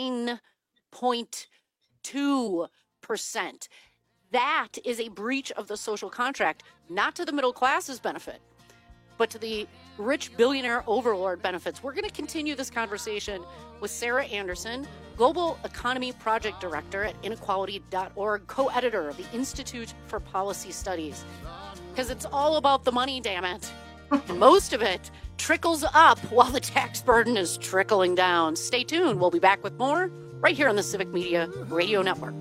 9.2%. That is a breach of the social contract, not to the middle class's benefit, but to the rich billionaire overlord benefits. We're going to continue this conversation with Sarah Anderson, Global Economy Project Director at Inequality.org, co-editor of the Institute for Policy Studies. Because it's all about the money, damn it. And most of it trickles up while the tax burden is trickling down. Stay tuned. We'll be back with more right here on the Civic Media Radio Network.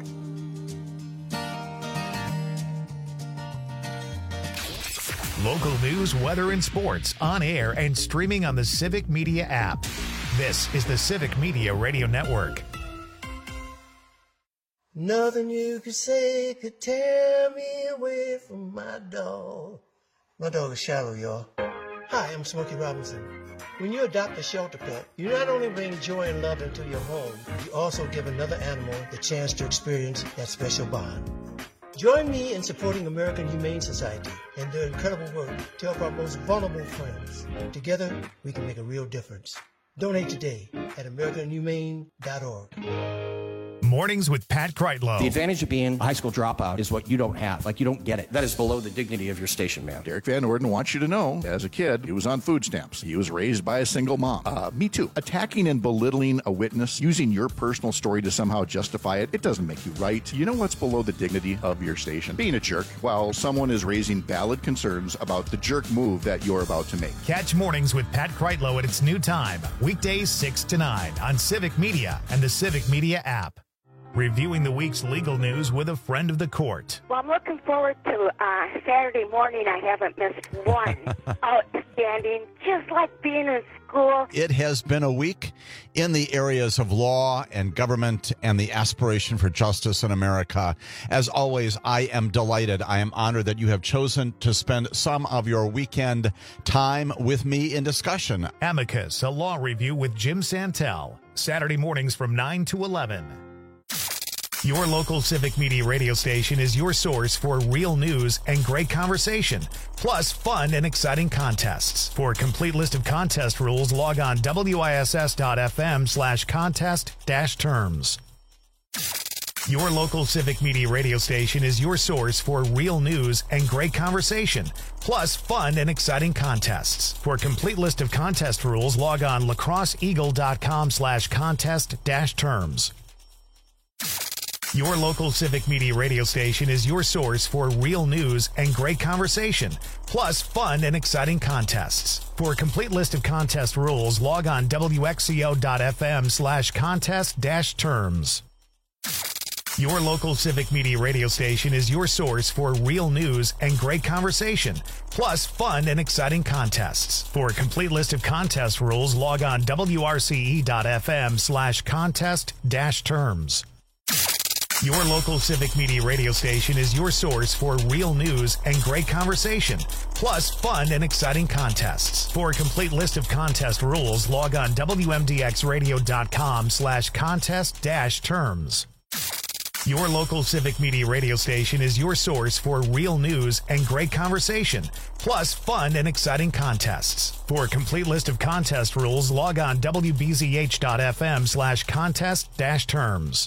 Local news, weather, and sports on air and streaming on the Civic Media app. This is the Civic Media Radio Network. Nothing you could say could tear me away from my dog. My dog is Shallow, y'all. Hi, I'm Smokey Robinson. When you adopt a shelter pet, you not only bring joy and love into your home, you also give another animal the chance to experience that special bond. Join me in supporting American Humane Society and their incredible work to help our most vulnerable friends. Together, we can make a real difference. Donate today at AmericanHumane.org. Mornings with Pat Kreitlow. The advantage of being a high school dropout is what you don't have. Like, you don't get it. That is below the dignity of your station, man. Derek Van Orden wants you to know, as a kid, he was on food stamps. He was raised by a single mom. Me too. Attacking and belittling a witness, using your personal story to somehow justify it, it doesn't make you right. You know what's below the dignity of your station? Being a jerk while someone is raising valid concerns about the jerk move that you're about to make. Catch Mornings with Pat Kreitlow at its new time, weekdays 6 to 9 on Civic Media and the Civic Media app. Reviewing the week's legal news with a friend of the court. Well, I'm looking forward to Saturday morning. I haven't missed one. Outstanding, just like being in school. It has been a week in the areas of law and government and the aspiration for justice in America. As always, I am delighted. I am honored that you have chosen to spend some of your weekend time with me in discussion. Amicus, a law review with Jim Santel. Saturday mornings from 9 to 11. Your local Civic Media radio station is your source for real news and great conversation, plus fun and exciting contests. For a complete list of contest rules, log on wiss.fm/contest-terms. Your local Civic Media radio station is your source for real news and great conversation, plus fun and exciting contests. For a complete list of contest rules, log on lacrosseeagle.com/contest-terms. Your local Civic Media radio station is your source for real news and great conversation, plus fun and exciting contests. For a complete list of contest rules, log on wxco.fm/contest-terms. Your local Civic Media radio station is your source for real news and great conversation, plus fun and exciting contests. For a complete list of contest rules, log on wrce.fm/contest-terms. Your local Civic Media radio station is your source for real news and great conversation, plus fun and exciting contests. For a complete list of contest rules, log on wmdxradio.com/contest-terms. Your local Civic Media radio station is your source for real news and great conversation, plus fun and exciting contests. For a complete list of contest rules, log on wbzh.fm/contest-terms.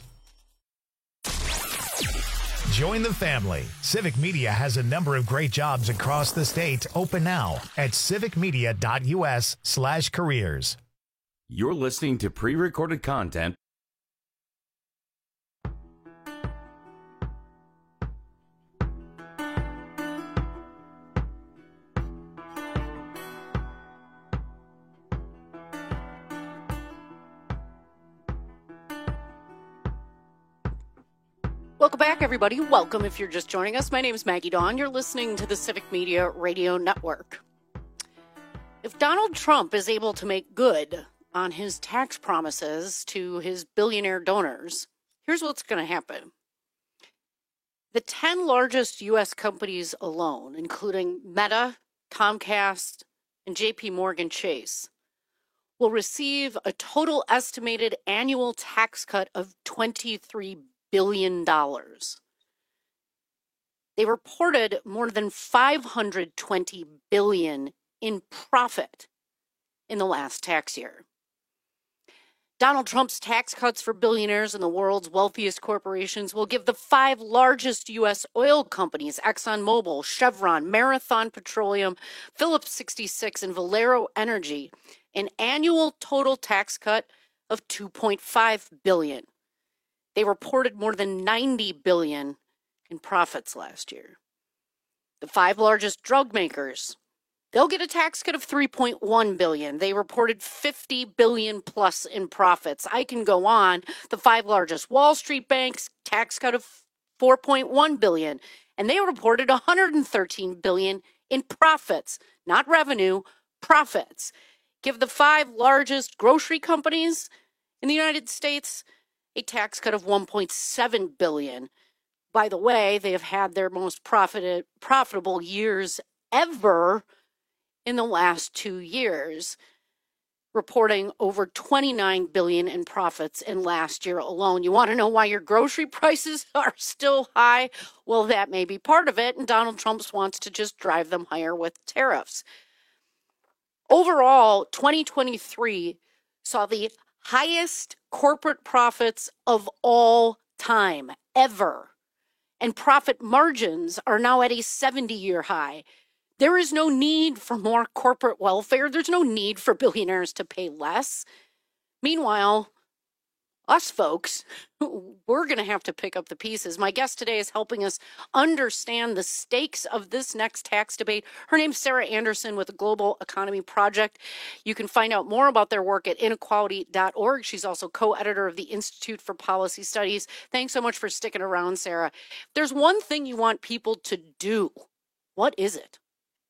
Join the family. Civic Media has a number of great jobs across the state open now at civicmedia.us/careers. You're listening to pre-recorded content. Welcome back, everybody. Welcome if you're just joining us. My name is Maggie Dawn. You're listening to the Civic Media Radio Network. If Donald Trump is able to make good on his tax promises to his billionaire donors, here's what's going to happen. The 10 largest U.S. companies alone, including Meta, Comcast, and J.P. Morgan Chase, will receive a total estimated annual tax cut of $23 billion. They reported more than $520 billion in profit in the last tax year. Donald Trump's tax cuts for billionaires and the world's wealthiest corporations will give the 5 largest U.S. oil companies, ExxonMobil, Chevron, Marathon Petroleum, Phillips 66, and Valero Energy, an annual total tax cut of $2.5 billion. They reported more than $90 billion in profits last year. The 5 largest drug makers, they'll get a tax cut of $3.1 billion. They reported $50 billion plus in profits. I can go on. The 5 largest Wall Street banks, tax cut of $4.1 billion. And they reported $113 billion in profits, not revenue, profits. Give the 5 largest grocery companies in the United States a tax cut of $1.7 billion. By the way, they have had their most profitable years ever in the last 2 years, reporting over $29 billion in profits in last year alone. You want to know why your grocery prices are still high? Well, that may be part of it, and Donald Trump wants to just drive them higher with tariffs. Overall, 2023 saw the highest corporate profits of all time, ever. And profit margins are now at a 70-year high. There is no need for more corporate welfare. There's no need for billionaires to pay less. Meanwhile, us folks, we're going to have to pick up the pieces. My guest today is helping us understand the stakes of this next tax debate. Her name's Sarah Anderson with the Global Economy Project. You can find out more about their work at inequality.org. She's also co-editor of the Institute for Policy Studies. Thanks so much for sticking around, Sarah. If there's one thing you want people to do, what is it?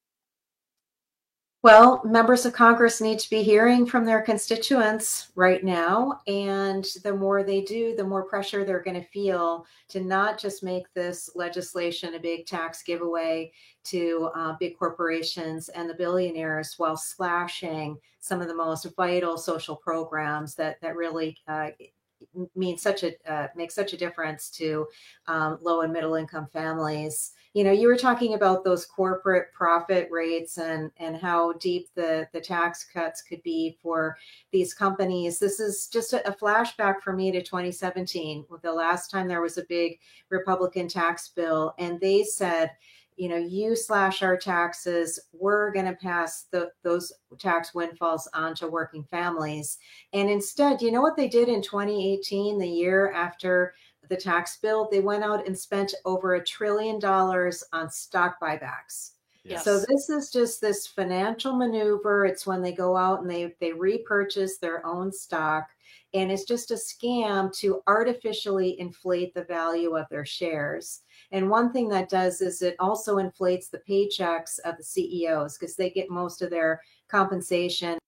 Well, members of Congress need to be hearing from their constituents right now. And the more they do, the more pressure they're going to feel to not just make this legislation a big tax giveaway to big corporations and the billionaires while slashing some of the most vital social programs that really make such a difference to low and middle income families. You know, you were talking about those corporate profit rates and how deep the tax cuts could be for these companies. This is just a flashback for me to 2017, with the last time there was a big Republican tax bill, and they said, you know, you slash our taxes, we're going to pass those tax windfalls on to working families. And instead, you know what they did in 2018, the year after the tax bill? They went out and spent over $1 trillion on stock buybacks. Yes. So this is just this financial maneuver. It's when they go out and they repurchase their own stock. And it's just a scam to artificially inflate the value of their shares. And one thing that does is it also inflates the paychecks of the CEOs, because they get most of their compensation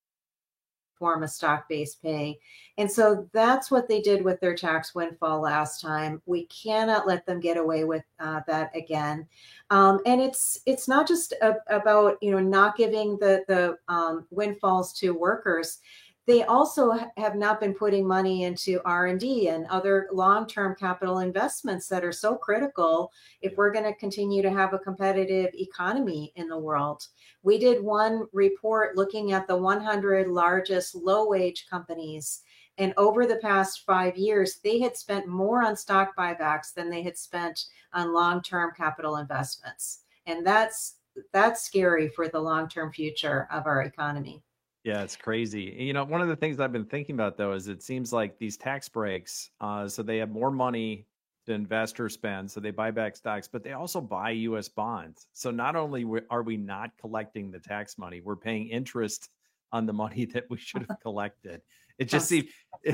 form of stock-based pay. And so that's what they did with their tax windfall last time. We cannot let them get away with that again. And it's not just about, you know, not giving the windfalls to workers. They also have not been putting money into R&D and other long-term capital investments that are so critical if we're going to continue to have a competitive economy in the world. We did one report looking at the 100 largest low-wage companies, and over the past 5 years, they had spent more on stock buybacks than they had spent on long-term capital investments. And that's scary for the long-term future of our economy. Yeah, it's crazy. You know, one of the things I've been thinking about, though, is it seems like these tax breaks, so they have more money to invest or spend, so they buy back stocks, but they also buy U.S. bonds. So not only are we not collecting the tax money, we're paying interest on the money that we should have collected. It just seems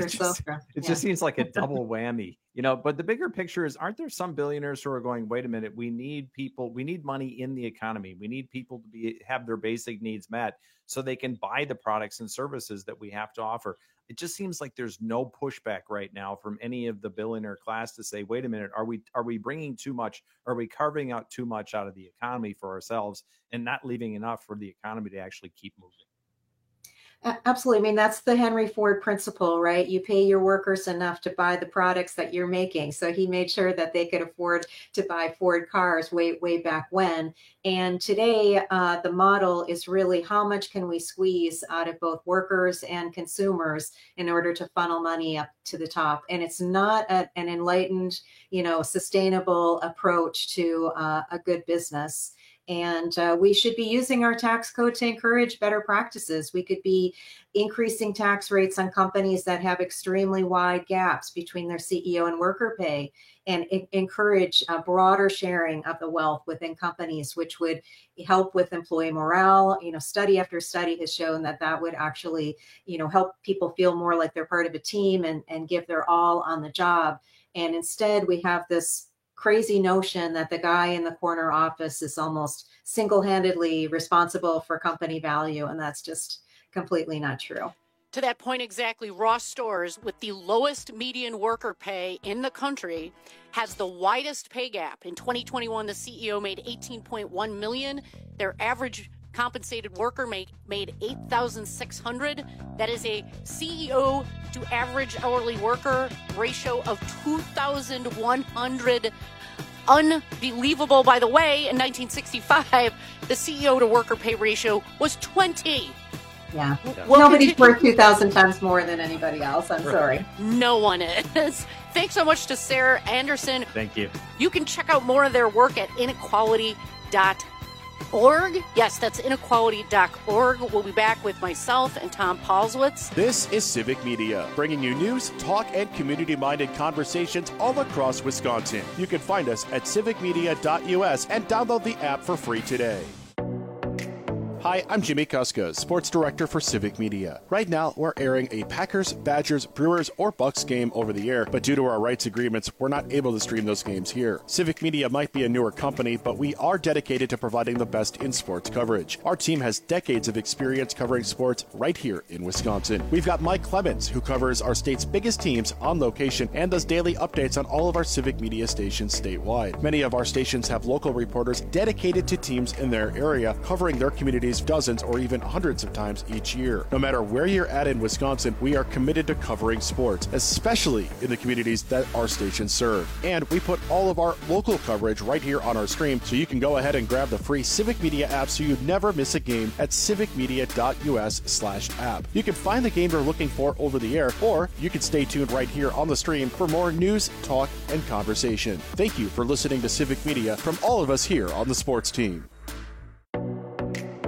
just seems like a double whammy, you know. But the bigger picture is, aren't there some billionaires who are going, wait a minute, we need money in the economy. We need people to have their basic needs met so they can buy the products and services that we have to offer. It just seems like there's no pushback right now from any of the billionaire class to say, wait a minute, are we bringing too much? Are we carving out too much out of the economy for ourselves and not leaving enough for the economy to actually keep moving? Absolutely. I mean, that's the Henry Ford principle, right? You pay your workers enough to buy the products that you're making. So he made sure that they could afford to buy Ford cars way back when. And today, the model is really how much can we squeeze out of both workers and consumers in order to funnel money up to the top. And it's not an enlightened, you know, sustainable approach to a good business. And we should be using our tax code to encourage better practices. We could be increasing tax rates on companies that have extremely wide gaps between their CEO and worker pay, and encourage a broader sharing of the wealth within companies, which would help with employee morale. You know, study after study has shown that would actually, you know, help people feel more like they're part of a team and give their all on the job. And instead, we have this crazy notion that the guy in the corner office is almost single-handedly responsible for company value, and that's just completely not true. To that point exactly, Ross Stores, with the lowest median worker pay in the country, has the widest pay gap. In 2021, the CEO made $18.1 million. Their average compensated worker made $8,600. That is a CEO to average hourly worker ratio of 2,100. Unbelievable. By the way, in 1965, the CEO to worker pay ratio was 20. Yeah. Nobody's worth 2,000 times more than anybody else. I'm sorry. No one is. Thanks so much to Sarah Anderson. Thank you. You can check out more of their work at inequality.org. Yes, that's inequality.org. We'll be back with myself and Tom Paulswitz. This is Civic Media, bringing you news, talk, and community-minded conversations all across Wisconsin. You can find us at civicmedia.us and download the app for free today. Hi, I'm Jimmy Kuska, Sports Director for Civic Media. Right now, we're airing a Packers, Badgers, Brewers, or Bucks game over the air, but due to our rights agreements, we're not able to stream those games here. Civic Media might be a newer company, but we are dedicated to providing the best in sports coverage. Our team has decades of experience covering sports right here in Wisconsin. We've got Mike Clemens, who covers our state's biggest teams on location and does daily updates on all of our Civic Media stations statewide. Many of our stations have local reporters dedicated to teams in their area, covering their communities dozens or even hundreds of times each year. No matter where you're at in Wisconsin, we are committed to covering sports, especially in the communities that our stations serve. And we put all of our local coverage right here on our stream, so you can go ahead and grab the free Civic Media app so you never miss a game at civicmedia.us/app. You can find the game you're looking for over the air, or you can stay tuned right here on the stream for more news, talk, and conversation. Thank you for listening to Civic Media from all of us here on the sports team.